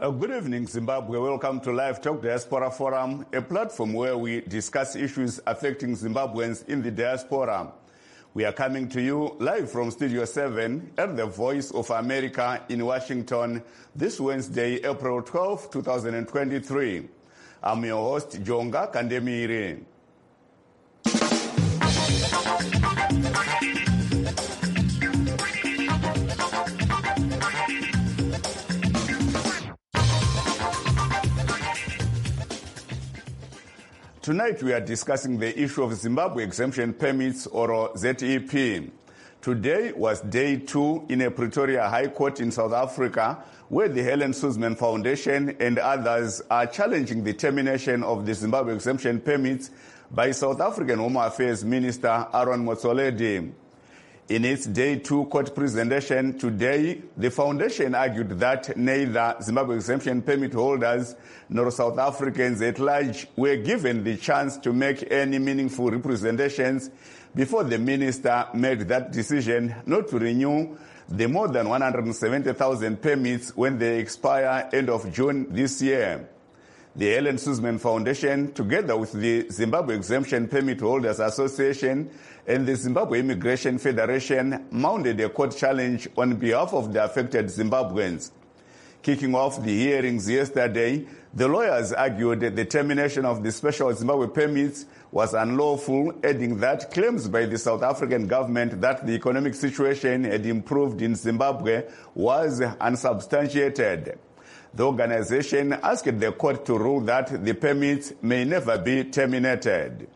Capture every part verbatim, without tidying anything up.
Uh, good evening, Zimbabwe. Welcome to Live Talk Diaspora Forum, a platform where we discuss issues affecting Zimbabweans in the diaspora. We are coming to you live from Studio seven at the Voice of America in Washington this Wednesday, April twelfth, twenty twenty-three. I'm your host, Jonga Kandemire. Tonight we are discussing the issue of Zimbabwe Exemption Permits, or Z E P. Today was day two in a Pretoria High Court in South Africa, where the Helen Suzman Foundation and others are challenging the termination of the Zimbabwe Exemption Permits by South African Home Affairs Minister Aaron Motsoaledi. In its day two court presentation today, the foundation argued that neither Zimbabwe Exemption Permit holders nor South Africans at large were given the chance to make any meaningful representations before the minister made that decision not to renew the more than one hundred seventy thousand permits when they expire end of June this year. The Helen Suzman Foundation, together with the Zimbabwe Exemption Permit Holders Association and the Zimbabwe Immigration Federation, mounted a court challenge on behalf of the affected Zimbabweans. Kicking off the hearings yesterday, the lawyers argued that the termination of the special Zimbabwe permits was unlawful, adding that claims by the South African government that the economic situation had improved in Zimbabwe was unsubstantiated. The organization asked the court to rule that the permits may never be terminated.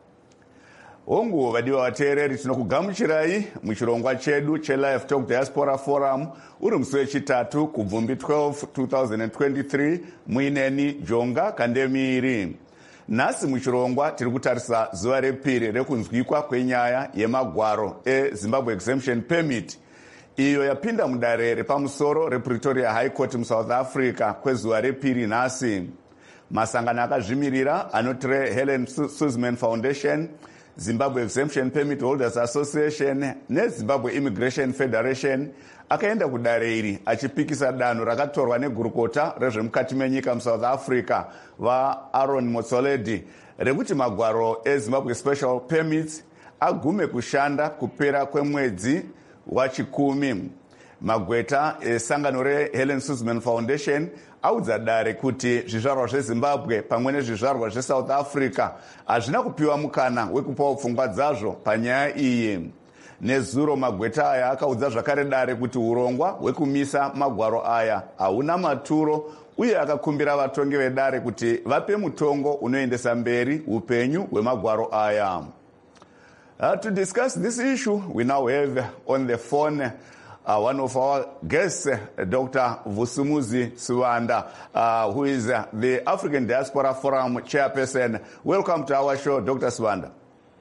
Ongu vadiwa vateereri tinokugamuchirai muchirongwa chedu che-Live Talk Diaspora Forum uri musi wechitatu kubvumbi twelve twenty twenty-three muineni Jonga Kandemire. Nhasi muchirongwa tiri kutarisa zuva repiri rekunzwikwa kwenyaya yemagwaro eZimbabwe Exemption Permit iyo yapinda mudare repamusoro rePretoria High Court muSouth Africa kwezuva repiri nhasi. Masangano akazvimirira anoti Helen Suzman Foundation, Zimbabwe Exemption Permit Holders Association neZimbabwe Immigration Federation akaenda kudare iri achipikisa danho rakatorwa negurukota rezvemukati menyika muSouth Africa vaAaron Motsoaledi rekuti magwaro eZimbabwe Special Permits agume kushanda kupera kwemwedzi wachikumi. Magweta esangano reHelen Suzman Foundation audza dare kuti zvizvarwa zveZimbabwe pamwe nezvizvarwa zveSouth Africa hazvina kupiwa mukana wekupawo pfungwa dzazvo panyaya iyi. Nezuro magweta aya akaudza zvakare dare kuti urongwa hwekumisa magwaro aya hauna maturo uye akakumbira vatongi vedare kuti vape mutongo unoendesa mberi upenyu hwemagwaro aya. Uh, to discuss this issue, we now have on the phone uh, one of our guests, uh, Doctor Vusumuzi Sibanda, uh, who is uh, the African Diaspora Forum chairperson. Welcome to our show, Doctor Sibanda.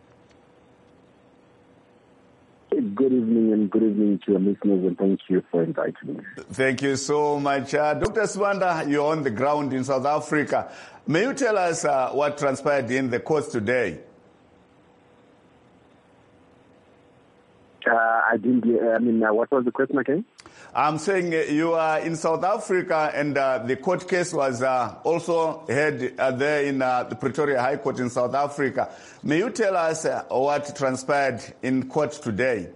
Good evening and good evening to your listeners, and thank you for inviting me. Thank you so much. Uh, Doctor Sibanda, you're on the ground in South Africa. May you tell us uh, what transpired in the courts today? Uh, I didn't. Uh, I mean, uh, what was the question again? I'm saying uh, you are in South Africa, and uh, the court case was uh, also heard uh, there in uh, the Pretoria High Court in South Africa. May you tell us uh, what transpired in court today?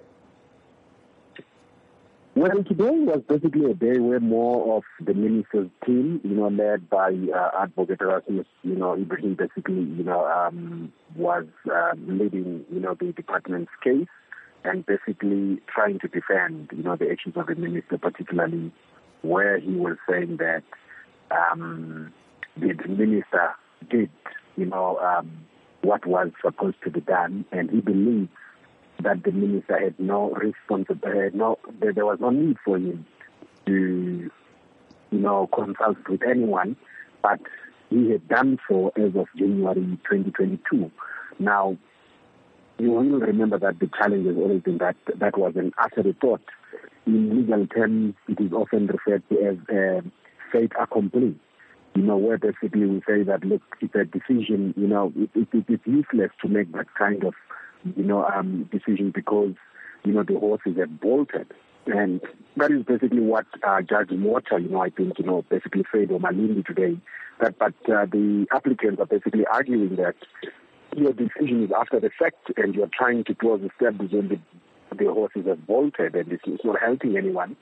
Well, today was basically a day where more of the minister's team, you know, led by uh, Advocate Erasmus, you know, Ibrahim, basically, you know, um, was uh, leading, you know, the department's case, and basically trying to defend, you know, the actions of the minister, particularly where he was saying that um, the, the minister did, you know, um, what was supposed to be done, and he believes that the minister had no responsibility, no, there was no need for him to, you know, consult with anyone, but he had done so as of January twenty twenty-two. Now, you will remember that the challenge has always been that that was an afterthought. In legal terms, it is often referred to as a fait accompli. You know, where basically we say that, look, it's a decision, you know, it, it, it's useless to make that kind of, you know, um, decision because you know, the horses had bolted. And that is basically what uh, Judge Mota, you know, I think, you know, basically said on Malindi today. That, but uh, the applicants are basically arguing that your decision is after the fact and you're trying to close the step when the, the horses have bolted, and it's, it's not helping anyone.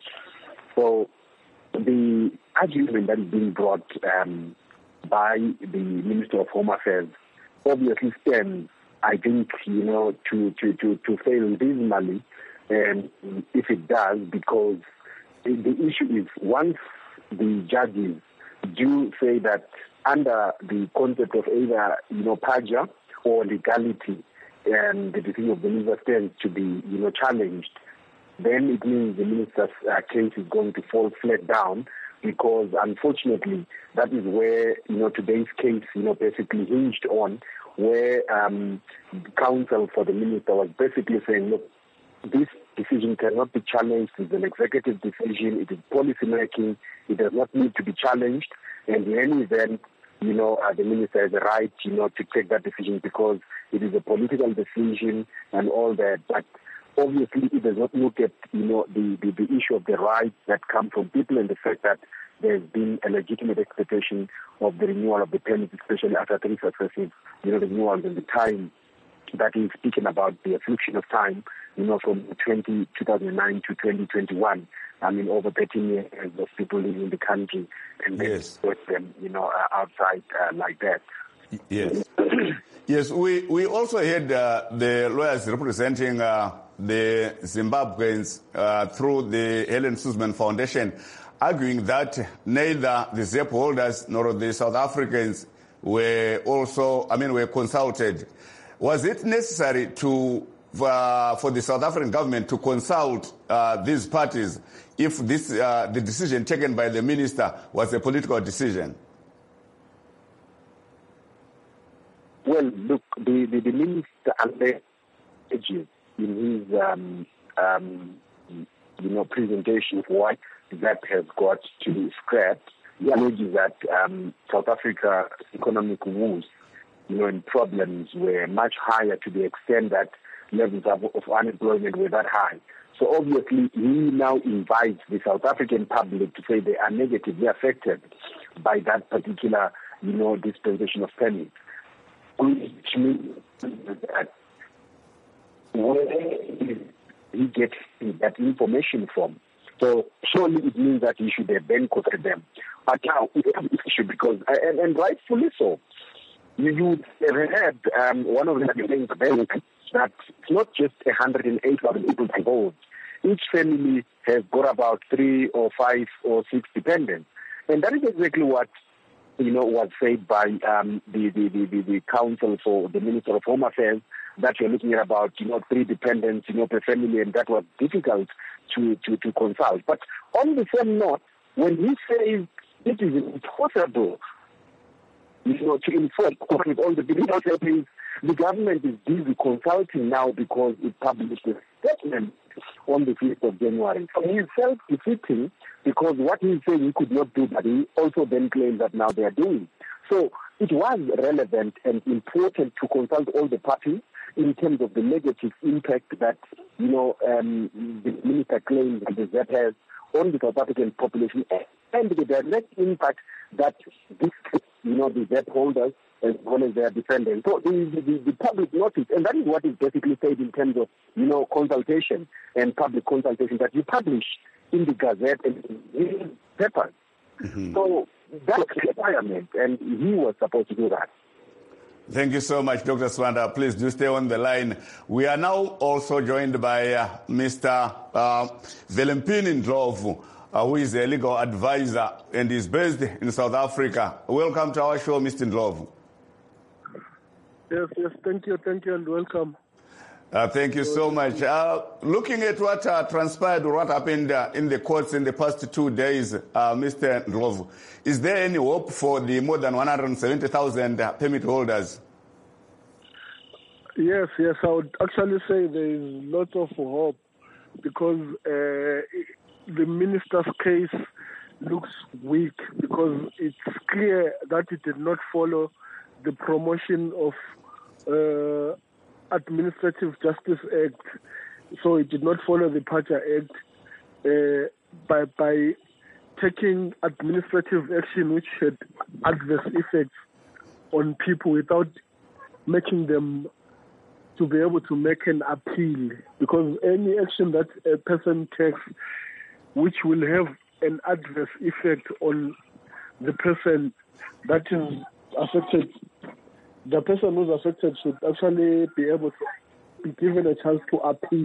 So the argument that is being brought um, by the Minister of Home Affairs obviously stems, I think, you know, to, to, to, to fail dismally. And if it does, because the issue is once the judges do say that under the concept of either, you know, perjury or legality, and the decision of the minister stands to be, you know, challenged, then it means the minister's uh, case is going to fall flat down, because unfortunately that is where, you know, today's case, you know, basically hinged on, where um, counsel for the minister was basically saying, look, this decision cannot be challenged. It's an executive decision. It is policy making. It does not need to be challenged. And in any event, you know, uh, the minister has a right, you know, to take that decision because it is a political decision and all that. But obviously, it does not look at, you know, the, the, the issue of the rights that come from people and the fact that there's been a legitimate expectation of the renewal of the permits, especially after three successive, you know, renewals in the time that he's speaking about, the affliction of time, you know, from two thousand nine to twenty twenty-one. I mean, over thirteen years of people living in the country, and then yes. put them, you know, uh, outside uh, like that. Yes. Yes, we, we also had uh, the lawyers representing uh, the Zimbabweans uh, through the Helen Suzman Foundation, arguing that neither the Z E P holders nor the South Africans were also, I mean, were consulted. Was it necessary to uh, for the South African government to consult uh, these parties if this uh, the decision taken by the minister was a political decision? Well, look, the, the, the minister alleges in his um, um, you know presentation of what that has got to be scrapped. He alleges that um, South Africa's economic woes, you know, and problems were much higher to the extent that levels of, of unemployment were that high. So obviously, he now invites the South African public to say they are negatively affected by that particular, you know, dispensation of permits, which means that where he gets that information from. So surely it means that he should have then quoted them. But now it's an issue because, and, and rightfully so, you, you have had um, one of the things that it's not just one hundred eight thousand people involved. Each family has got about three or five or six dependents. And that is exactly what, you know, was said by um, the, the, the, the, the counsel for the Minister of Home Affairs, that you're looking at about, you know, three dependents, you know, per family, and that was difficult to, to, to consult. But on the same note, when he says it is impossible, you know, to inform with all the digital settings, the government is busy consulting now because it published a statement on the fifth of January. So he is self-defeating because what he's saying he could not do, but he also then claims that now they are doing. So it was relevant and important to consult all the parties in terms of the negative impact that, you know, um, the minister claims that the Z E P has on the South African population and the direct impact that this, you know, the Z E P holders as well as their defendants. So the, the, the public notice, and that is what is basically said in terms of, you know, consultation and public consultation that you publish in the Gazette and in papers. Mm-hmm. So that's a requirement, and he was supposed to do that. Thank you so much, Doctor Swanda. Please do stay on the line. We are now also joined by uh, Mister Uh, Velempini Ndlovu, uh, who is a legal advisor and is based in South Africa. Welcome to our show, Mister Ndlovu. Yes, yes, thank you, thank you, and welcome. Uh, thank you so much. Uh, looking at what uh, transpired or what happened uh, in the courts in the past two days, uh, Mister Ndlovu, is there any hope for the more than one hundred seventy thousand uh, permit holders? Yes, yes, I would actually say there is lots of hope because uh, the minister's case looks weak because it's clear that it did not follow the promotion of uh, Administrative Justice Act so it did not follow the Paja Act uh, by by taking administrative action which had adverse effects on people without making them to be able to make an appeal, because any action that a person takes which will have an adverse effect on the person that is affected, the person who's affected should actually be able to be given a chance to appeal.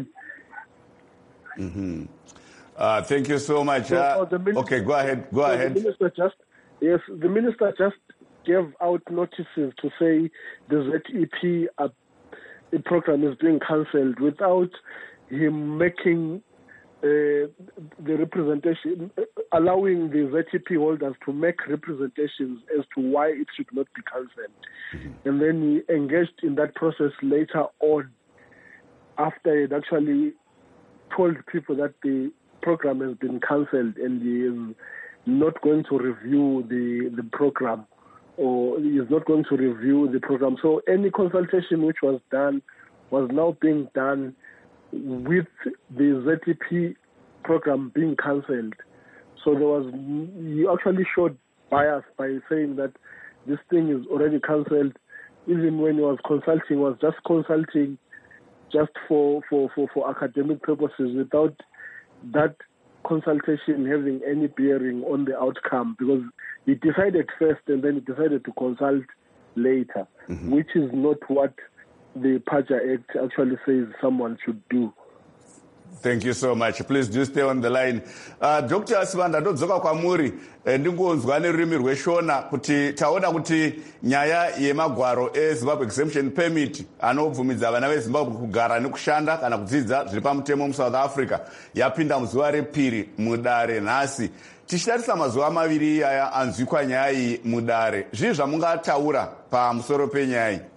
Mm-hmm. Uh, thank you so much. So, uh, so minister, okay, go ahead. Go so ahead. The minister just yes, the minister just gave out notices to say the Z E P uh, the program is being cancelled without him making uh, the representation, allowing the Z E P holders to make representations as to why it should not be cancelled. Mm-hmm. And then he engaged in that process later on, after he'd actually told people that the program has been cancelled and he is not going to review the, the program, or he is not going to review the program. So any consultation which was done was now being done with the Z E P program being cancelled. So there was, he actually showed bias by saying that this thing is already cancelled. Even when he was consulting, he was just consulting just for, for, for, for academic purposes without that consultation having any bearing on the outcome, because he decided first and then he decided to consult later, mm-hmm. which is not what the Paja Act actually says someone should do. Thank you so much. Please do stay on the line. Uh, Doctor Asivanda, ndodzoka kwamuri ndingonzwa nerurimi rweshona kuti taona kuti nyaya yemagwaro eZimbabwe exemption permit anobvumidza vana veZimbabwe kugara nekushanda kana kudzidza zviri pamutemo muSouth Africa yapinda muzuva repiri mudare nhasi. Tichitarisa mazuva maviri aya anzwikwa nyaya iyi mudare, zvii zvamungataura pamusoro penyaya iyi?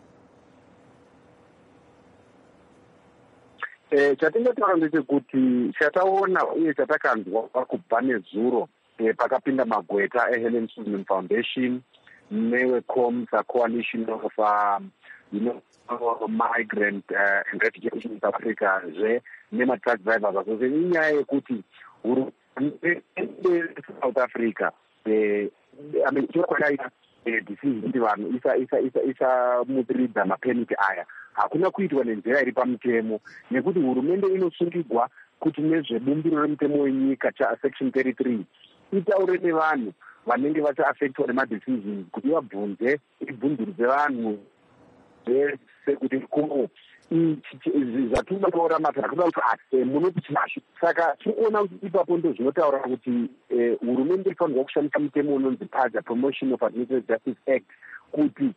Eh, chatingataura ndechekuti chataona uye chatakanzwa kubva nezuro eh, pakapinda magweta eHelen Suzman Foundation neweCOMSA Coalition of um, you know, Migrant uh, and Refugees in South Africa zve nematruck drivers aso inyaya yekuti hurumende South Africa eh, I mean chokwakaita decision kuti vanhu isa isa isa isa mutiridza mapemiti aya hakuna kuitwa nenzira iri pamutemo, nekuti hurumende inosungigwa kuti nezvebumbiro remutemo wenyika chasection thirty-three itaure nevanhu vanenge vachaafectwa nemadecisions kuti vabvunze ibvunzurudze vanhu vese kuti ko zvatinotaura mata akuda kuti asi munoti chashu. Saka tinoona kuti ipapo ndo zvinotaura kuti hurumende inofanirwa kushandisa mutemo unonzi Paja Promotion of Administrative Justice Act kuti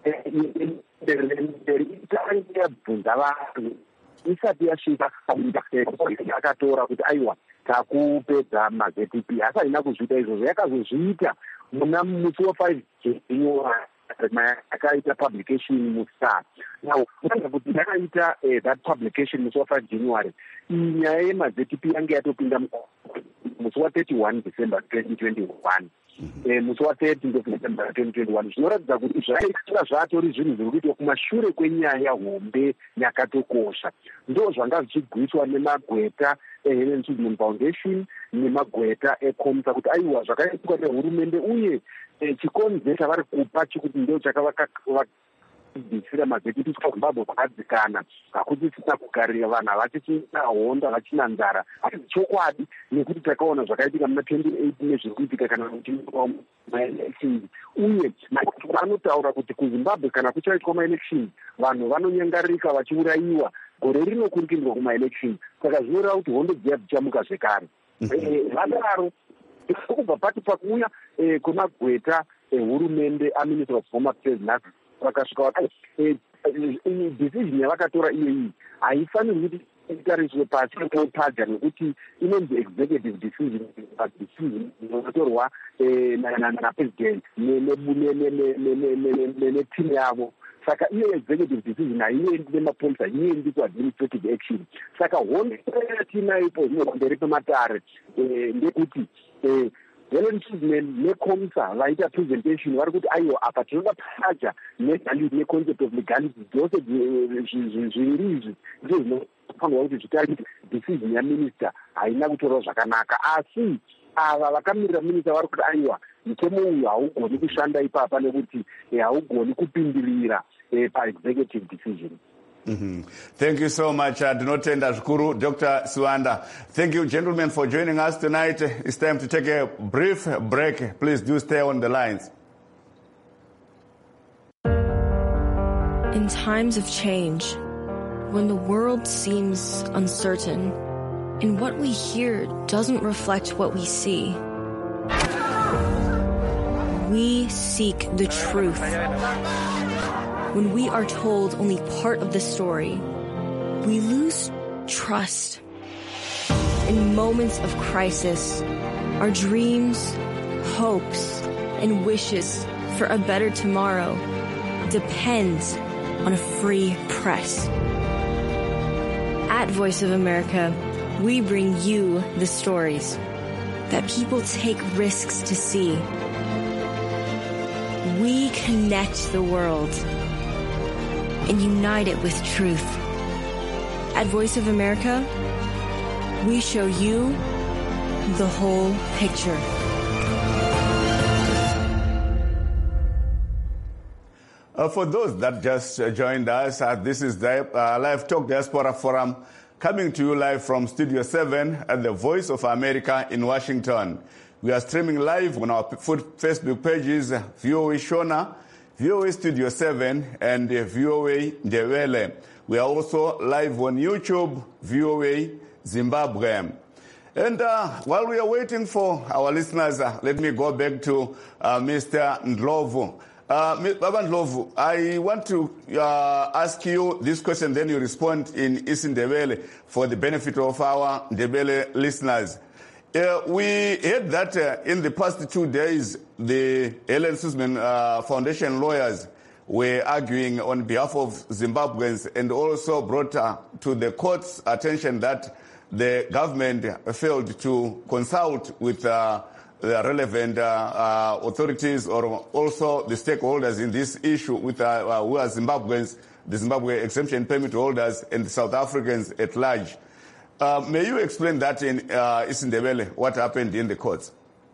itange yabvunza vanhu isati yasvika yakatora kuti aiwa takupedza maZ E P. Asi haina kuzviita izvozvo, yakazozviita muna musi wafive January yakaita publication muStar. Now unoziva kuti yakaita that publication musi wafive January iyi nyaya yemaZ E P yange yatopinda musi wathirty-one December twenty twenty-one. Eh, musi wathirty December twenty twenty-one. Zvinoratidza kuti zvaikira zvatori zvinhu zviri kuitwa kumashure kwenyaya hombe yakatokosha. Ndo zvanga zvichigwiswa nemagweta eHelen Suzman Foundation nemagweta eCOMSA kuti aiwa zvakaitwa nehurumende uye chikonzero chavari kupa chikuti ndo chakavakabvisira maZ E P kuZimbabwe kwakadzikana, hakuti tisina kugarira vanhu havachisina hondo havachina nzara. Asi chokwadi nekuti takaona zvakaitika muna twenty-eight nezviri kuitika kana kuchiitwa maelections, uye vanotaura kuti kuZimbabwe kana kuchaitwa maelections vanhu vanonyangarika vachiurayiwa gore rino kuri kuendwa kumaelections. Saka zvinoreva kuti hondo dziya dzichamuka zvekare. Vadaro kubva pati pakuuya kwemagweta ehurumende aMinister of Home Affairs nhasi vakasvika decision yavakatora iyo iyi haifanirwi kuti itariswe pasi pePaja nekuti inonzi executive decision, decision inotorwa napresident netimu yavo. Saka iyo executive decision haiendi nemapurisa, iendi kuadministrative action. Saka hondo yatinayopo zvinopamberi pematare ndekuti Helen Suzman neCOMSA vaita presentation vari kuti aiwa apa tinoda Paja nevalue neconcept of legality dzose zviviri izvi ndizvo phambi kokuthi zvitari kuti decision yaminister haina kutorwa zvakanaka asi ava vakamirira minister vari kuti aiwa mutemo uyu haugoni kushanda ipapa nekuti haugoni kupindirira paexecutive decision. Mm-hmm. Thank you so much, uh, Dinotenda Zvikuru, Doctor Siwanda. Thank you, gentlemen, for joining us tonight. It's time to take a brief break. Please do stay on the lines. In times of change, when the world seems uncertain and what we hear doesn't reflect what we see, we seek the truth. When we are told only part of the story, we lose trust. In moments of crisis, our dreams, hopes, and wishes for a better tomorrow depends on a free press. At Voice of America, we bring you the stories that people take risks to see. We connect the world and unite it with truth. At Voice of America, we show you the whole picture. Uh, for those that just uh, joined us, uh, this is the uh, Live Talk Diaspora Forum coming to you live from Studio seven at the Voice of America in Washington. We are streaming live on our Facebook pages, V O A Shona, V O A Studio seven, and uh, V O A Ndebele. We are also live on YouTube, V O A Zimbabwe. And uh, while we are waiting for our listeners, uh, let me go back to uh, Mister Ndlovu. Uh, Baba Ndlovu, I want to uh, ask you this question, then you respond in isiNdebele for the benefit of our Ndebele listeners. Uh, we heard that uh, in the past two days, the Helen Suzman uh, Foundation lawyers were arguing on behalf of Zimbabweans and also brought uh, to the court's attention that the government failed to consult with uh, the relevant uh, uh, authorities or also the stakeholders in this issue with uh, uh, who are Zimbabweans, the Zimbabwe exemption permit holders and the South Africans at large. Uh, may you explain that in uh, isiNdebele, what happened in the courts?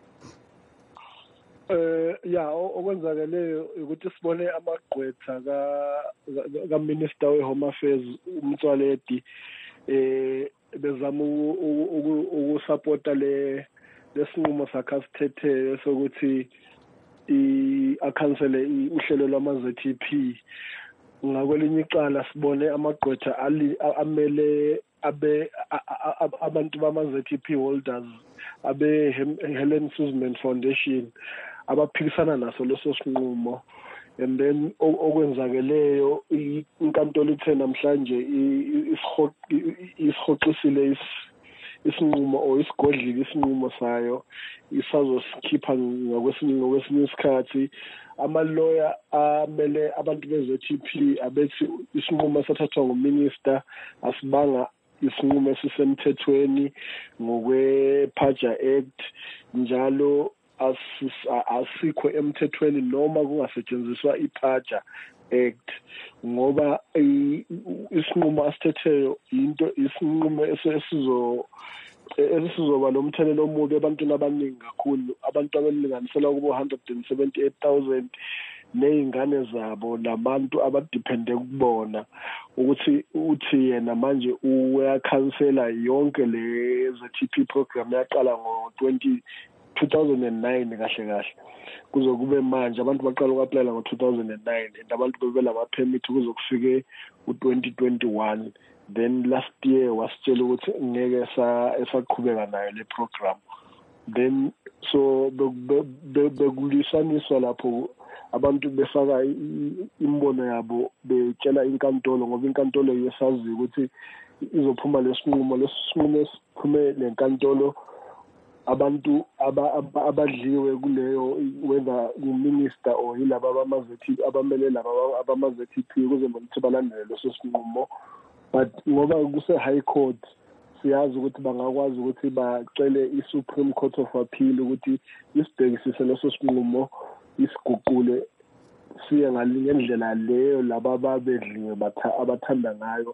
Uh, yeah, okwenzakeleyo ukuthi sibone amagqwetha ka ka Minister we Home Affairs uMtswaledi eh bezama ukusupporta le lesinqumo sakhe asithethe sokuthi i acancele uhlelo lwama-Z T P. Ngakwelinye icala sibone amagqwetha amele abe abantu bama-Z T P holders abe Helen Suzman Foundation abaphikisana naso leso sinqumo, and then okwenzakeleyo inkantolo ithe namhlanje isihoxisile isinqumo o isigodlile isinqumo sayo isazosikhipha ngokwesinye ngokwesinye isikhathi. Amaloya amele abantu be-Z T P abethi isinqumo esathathwa nguminister asibanga isinqumo esisemthethweni ngokwe-Paja Act, njalo asikho emthethweni noma kungasetshenziswa i-Paja Act, ngoba isinqumo asithetheyo into isinqumo esizo esizoba nomthelelo omubi ebantwini abaningi kakhulu, abantu abalinganisela kubo one hundred seventy-eight thousand neyingane zabo nabantu abadepende kubona, ukuthi uthi yena manje uyakhansela yonke le Z T P program yaqala ngo two thousand nine kahle kahle kuze kube manje abantu baqala uku-applyela ngo two thousand nine and abantu bebela ama-permit kuze kufike u-twenty twenty-one. Then last year wasitshela ukuthi ngeke esaqhubeka nayo le program. Then so bekulisaniswa lapho abantu befaka imbono yabo betshela inkantolo, ngoba inkantolo yesazi ukuthi izophuma lesinqumo lesinqumo esiphume lenkantolo abantu abadliwe kuleyo whether uminister or yilaba abama-Z T P abamele laba abama-Z T P kuze ukuthi balandele leso sinqumo. But ngoba kuse-high court siyazi ukuthi bangakwazi ukuthi bacele i-Supreme Court of Appeal ukuthi isibhekisise leso sinqumo isiguqule siye ngendlela leyo laba babedliwe abathanda ngayo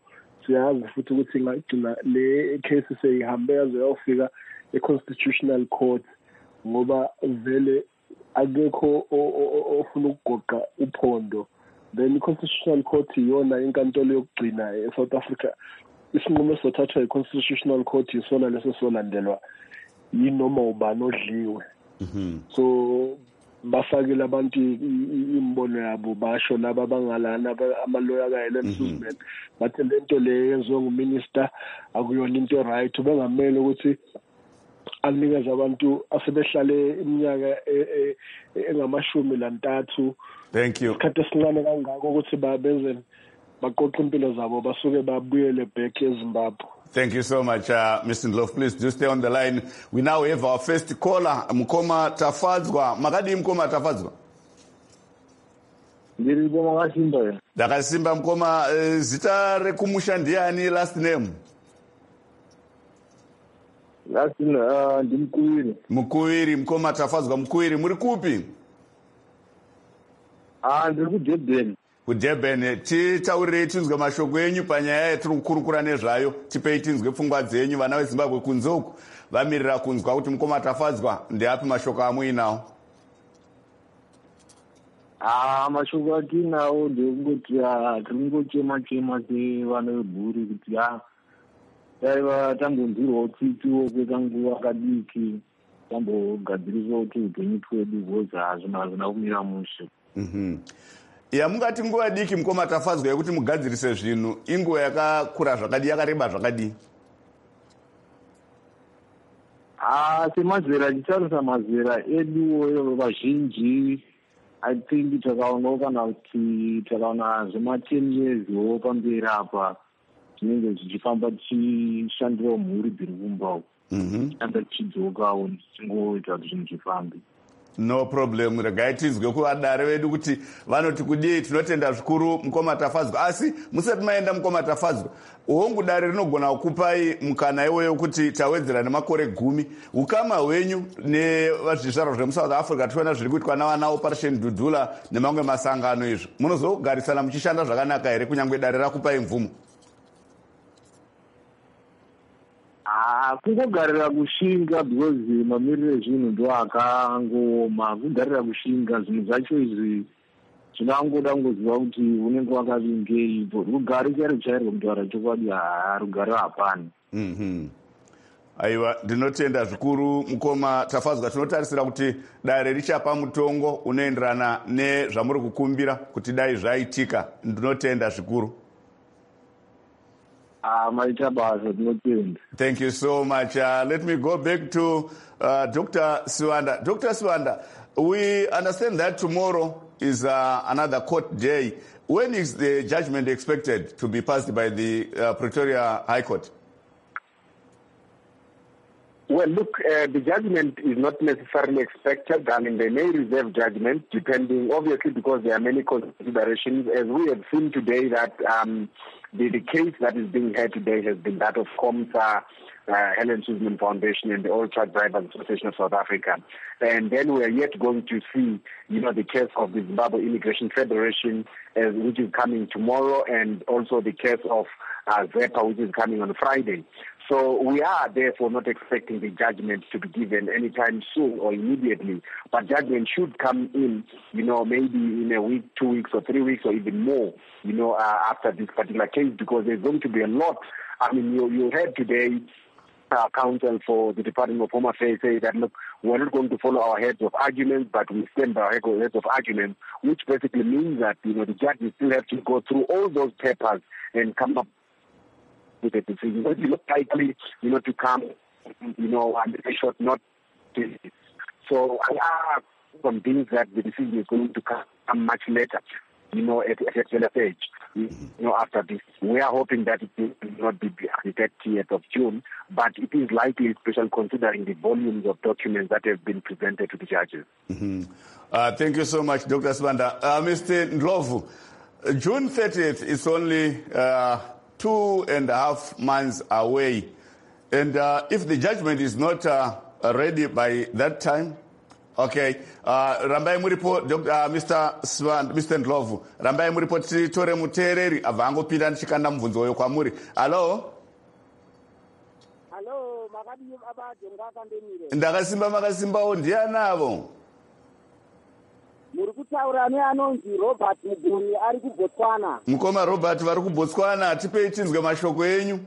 siyazi futhi ukuthi ngagcina le case seyihambe yaze yofika e-constitutional court ngoba vele akekho ofuna ukugoqa uphondo. Then i-constitutional court iyona inkantolo yokugcina e-South Africa. Isinqumo esothathwa i-constitutional court yisona leso solandelwa yinoma ubani odliwe. So bafakile abantu imbono yabo basho laba abangalana amaloya kaHelen Suzman bathi lento le yenziwe nguminister akuyona into right bengamele ukuthi anikeza abantu asebehlale iminyaka engamashumi lantathu. Thank you. Isikhathi esincane kangako ukuthi babenze baqoqa impilo zabo basuke babuyele back eZimbabwe. Thank you so much, uh, Mister Ndlovu. Please do stay on the line. We now have our first caller, Mkoma Tafadzwa. Makadi Mkoma Tafadzwa. Ndiri Mkoma Kasimba. Dakasimba Mkoma, uh, zita rekumusha ndiani last name? Last name, uh, ndi Mkuwiri. Mkuwiri, Mkoma Tafadzwa, Mkuwiri. Muri kupi? Ah, ndiri kuDurban. kuDurban. Titaurire tinzwe mashoko enyu panyaya yatiri kukurukura nezvayo. Tipei tinzwe pfungwa dzenyu. Vana veZimbabwe kunze uku vamirira kunzwa kuti Mkoma Tafadzwa ndeapi mashoko amuinawo? Ah, mashoko atinawo ndekungoti tiri kungochema chema sevana vebhuri kuti ah taiva tambonzwirwawo tsitsi kweka nguva kadiki tambogadziriswa kuti upenyu twedu because hazvina hazvina kumira mushe. Mhm. Ya mungati nguva diki Mkoma Tafadzwa yekuti mugadzirise zvinhu inguva yakakura zvakadi yakareba zvakadi? Ah, semazera titarisa mazera edu vazhinji I think takaonawo kana kuti takaona zvema ten years wo pamberi apa tinenge tichifamba tichishandira mhuri dziri kumba Mhm. anda tichidzokawo tichingoita kuti zvinhu zvifambe. No problem. Regai tinzwe kuvadare vedu kuti vanoti kudii. Tinotenda zvikuru Mkoma Tafadzwa. Asi musati maenda Mkoma Tafadzwa, hongu dare rinogona kukupai mukana iweyo kuti tawedzera nemakore gumi. Ukama hwenyu nevazvizvarwa zvemuSouth Africa tiona zviri kuitwa navana Operation Dudula nemamwe masangano izvo. Munozogarisana muchishanda zvakanaka here kunyangwe dare rakupai mvumo? Ah, kungogarira kushinga because mamiriro ezvinhu ndo akangooma. Kugarira kushinga zvinhu zvacho izvi zvinangoda kungoziva kuti unenge wakavingei. Rugare charo chairwo kutaura chokwadi rugare hapana. Mhm. Aiwa, ndinotenda zvikuru Mkoma Tafadzwa. Tinotarisira kuti dare richapa mutongo unoenderana nezvamuri kukumbira kuti dai zvaitika. Ndinotenda zvikuru. Ah, maita basa tinotenda. Thank you so much. Uh, let me go back to uh, Doctor Siwanda. Doctor Siwanda, we understand that tomorrow is uh, another court day. When is the judgment expected to be passed by the uh, Pretoria High Court? Well, look, uh, the judgment is not necessarily expected. I mean, they may reserve judgment depending, obviously, because there are many considerations. As we have seen today that um, the, the case that is being heard today has been that of COMSA, uh, Helen Suzman Foundation and the All Truck Drivers Association of South Africa. And then we are yet going to see, you know, the case of the Zimbabwe Immigration Federation, uh, which is coming tomorrow, and also the case of uh, ZEPA, which is coming on Friday. So we are therefore not expecting the judgment to be given anytime soon or immediately, but judgment should come in, you know, maybe in a week, two weeks or three weeks or even more, you know, uh, after this particular case, because there's going to be a lot. I mean, you, you heard today uh, counsel for the Department of Home Affairs say that, look, we're not going to follow our heads of arguments, but we stand by our heads of arguments, which basically means that, you know, the judges still have to go through all those papers and come up with a decision. But it's not likely, you know, to come, you know, under a short notice. So I am convinced that the decision is going to come much later, you know, at, at a later stage, you know, after this. We are hoping that it will not be the thirtieth of June, but it is likely, especially considering the volumes of documents that have been presented to the judges. Mm-hmm. Uh, thank you so much, Doctor Siwanda. Uh, Mister Ndlovu, June thirtieth is only Uh, two and a half months away. And uh, if the judgment is not uh, ready by that time, Okay. Uh, rambai muripo uh, Mister Swan, Mister Ndlovu. Rambai muripo titore mutereri avango pinda nchikanda mvunzo yo kwamuri. Hello? Hello, makadi abaje ngakandemire. Ndakasimba makasimba ondianavo. Muri kutaura neanonzi Robert Muguni ari kuBotswana. Mukoma Robert vari kuBotswana, tipei tinzwe mashoko enyu.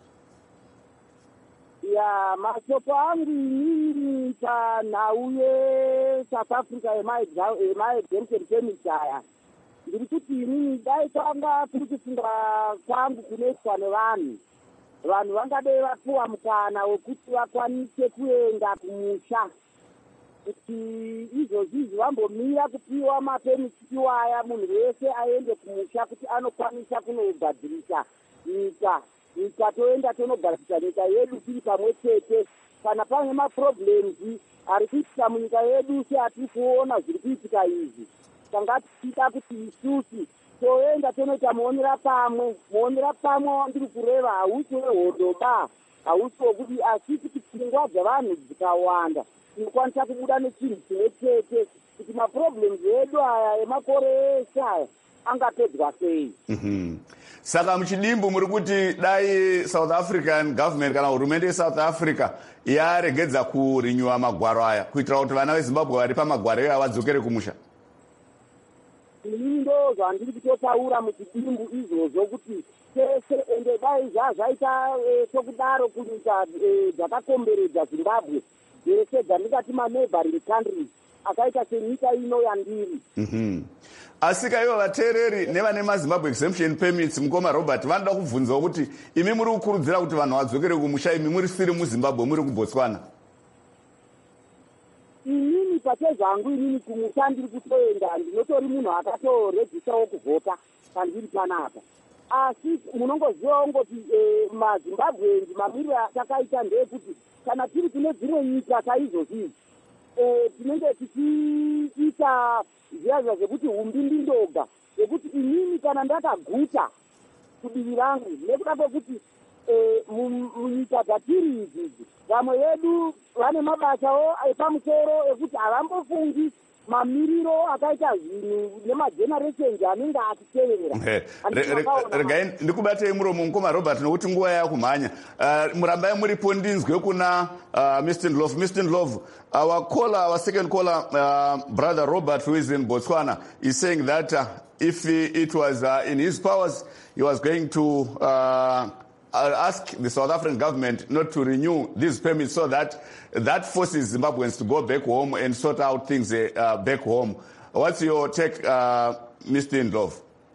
Ya, mashoko angu inini panhau yeSouth Africa yemaexemption permit aya. Ndiri kuti inini dai tanga kuri kufunga kwangu kunoitwa nevanhu. Vanhu vangade vapuwa mukana wekuti vakwanise kuenda kumusha. Kuti izvozvizvi vambomira kupiwa mapemiti iwaya munhu wese aende kumusha kuti anokwanisa kunogadzirisa nyika. Nyika toenda tonogadzirisa nyika yedu tiri pamwe chete. Kana pane maproblems ari kuitika munyika yedu seatiri kuona zviri kuitika izvi. Tanga tichida kuti isusu toenda tonoita muonera pamwe. Muonera pamwe ndiri kureva hausi wehodoba. Hausi wekuti asi kuti pfungwa dzavanhu dzikawanda. Tinokwanisa kubuda nechinhu chimwe chete kuti maproblems edu aya emakore eshe aya angapedzwa sei. Mm-hmm. Saka muchidimbu muri kuti dai South African government kana hurumende yeSouth Africa yaregedza kurinyuwa magwaro aya kuitira kuti vana veZimbabwe vari pamagwaro aya vadzokere kumusha. Inini ndo zvandiri kutotaura muchidimbu izvozvo kuti tese ende dai zvazvaita sokudaro kunyika dzakakomberedza Zimbabwe dzese dzandingati maneighboring countries akaita senyika ino yandiri. Mhm. Asika ivo vatereri nevane maZimbabwe exemption permits mukoma Robert vanoda kubvunzawo kuti imi muri kukurudzira kuti vanhu vadzokere kumusha, imi muri siri muZimbabwe muri kuBotswana. Inini pachezvangu inini kumusha ndiri kutoenda ndinotori munhu akatoregistawo kuvhota pandiri panapa. Asi munongozivawo ngoti maZimbabwe mamiriro atakaita ndeyekuti kana tiri kune dzimwe nyika saizvozvizvi tinenge tichiita zviyaza zvekuti umbindi ndoga zvekuti inini kana ndakaguta kudivi rangu nekuda kwekuti munyika dzatiri idzizi vamwe vedu vane mabasawo epamusoro ekuti havambofungi mamiriro akaita zvinhu nemagenerations anenge atitevera. Regai ndikubatei muromo mukoma Robert nokuti nguva yakumhanya. Murambai muripo ndinzwe kuna Mister Ndlovu. Mister Ndlovu, our caller, our second caller, uh, brother Robert, who is in Botswana, is saying that uh, if he, it was uh, in his powers, he was going to uh, ask the South African government not to renew these permits so that that forces Zimbabweans to go back home and sort out things uh, back home. What's your take, uh, Mister Ndlovu?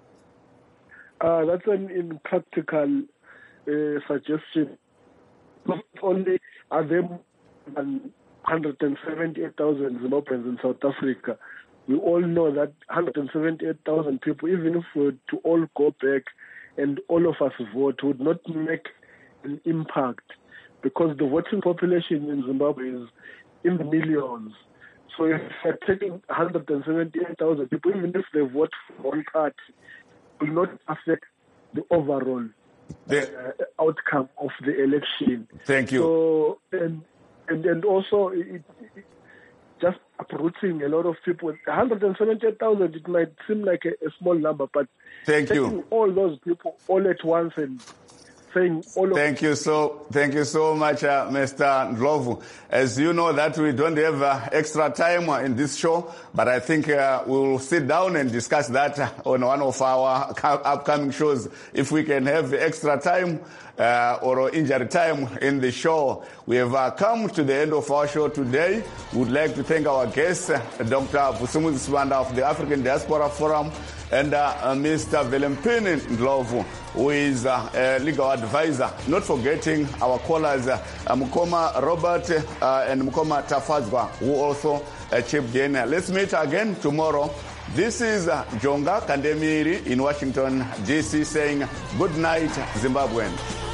Uh, that's an impractical uh, suggestion. Not only are there more than one hundred seventy-eight thousand Zimbabweans in South Africa, we all know that one hundred seventy-eight thousand people, even if we were to all go back and all of us vote, would not make an impact because the voting population in Zimbabwe is in the millions. So if you're taking one hundred seventy-eight thousand people, even if they vote for one party, will not affect the overall the, uh, outcome of the election. Thank you. So, and, and, and also, it, it, just uprooting a lot of people. one hundred seventy-eight thousand, it might seem like a, a small number, but thank taking you. all those people all at once and saying all of Thank you so, thank you so much, uh, Mister Ndlovu. As you know that we don't have uh, extra time uh, in this show, but I think uh, we will sit down and discuss that uh, on one of our upcoming shows. If we can have extra time uh, or injury time in the show. We have uh, come to the end of our show today. We would like to thank our guests, uh, Doctor Vusumuzi Sibanda of the African Diaspora Forum, and uh, uh, Mister Velempini Ndlovu, who is uh, a legal advisor. Not forgetting our callers, uh, Mukoma Robert uh, and Mukoma Tafadzwa, who also uh, chipped in. Let's meet again tomorrow. This is uh, Jonga Kandemiri in Washington, D C saying good night, Zimbabweans.